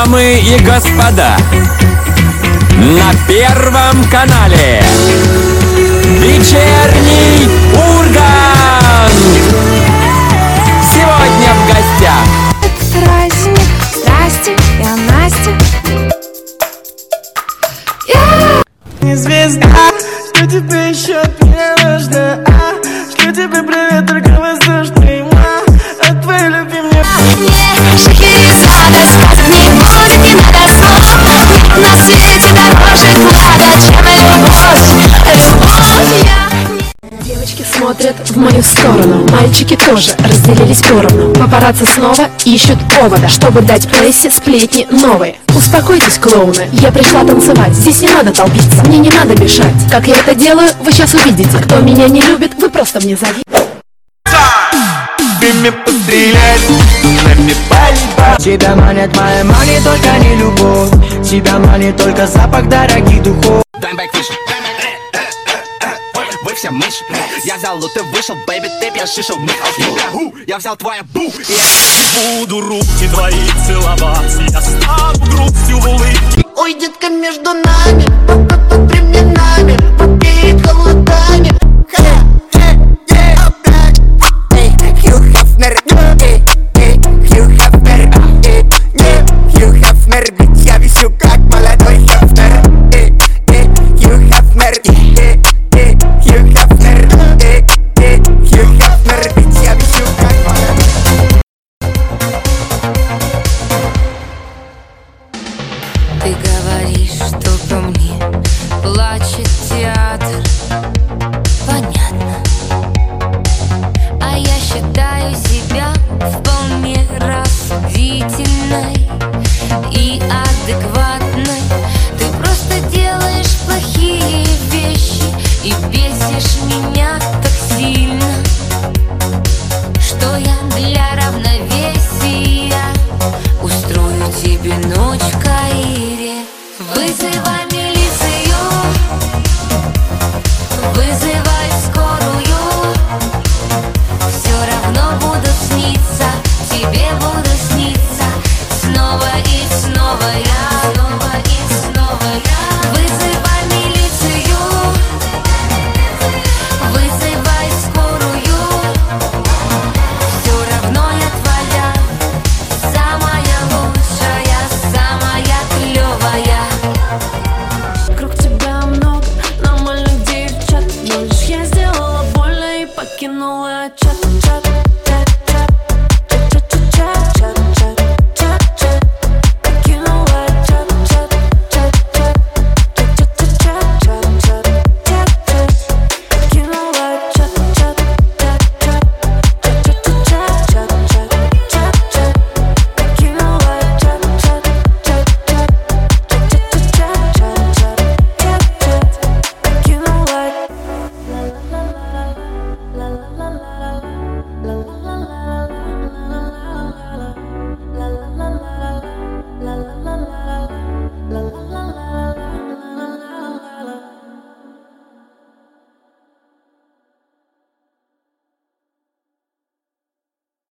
Дамы и господа, на Первом канале вечерний Ургант. Сегодня в гостях Праздник, здрасте, я Настя. Не звезда, что тебе еще от меня нужно? Шлю тебе привет, только воздушный, от твоей любви мне. Мне шахерезада, сказок не будет, не надо слов. Нет на свете дороже клада, чем любовь, Девочки смотрят в мою сторону, мальчики тоже разделились поровну. Папарацци снова ищут повода, чтобы дать прессе сплетни новые. Успокойтесь, клоуны, я пришла танцевать, здесь не надо толпиться, мне не надо мешать. Как я это делаю, вы сейчас увидите. Кто меня не любит, вы просто мне завидуете. Тебя манит моя мани, только не любовь. Тебя манит только запах дорогих духов. Вы все мыши. Я взял, ты вышел, бэйби, ты пьяшишил. Я взял твою бу. Я буду руки твои целовать. Я стану грустью в улыбке. Ой, детка, между нами, под временами, попеет холодами. Я висю как молодой Хефнер. Ты говоришь, что по мне плачет театр. Понятно. А я считаю себя вполне рассудительной и адекватной. Ты просто делаешь плохие вещи и бесишь меня так сильно, что я для равновесия устрою тебе ночь в Каире. Вызывай милицию, вызывай скорую. Все равно буду сниться, тебе буду сниться. Снова и снова я, снова и снова я. Вызывай милицию, вызывай скорую. Все равно я твоя, самая лучшая, самая клевая. Вокруг тебя много нормальных девчат, но лишь я сделала больно и покинула чат.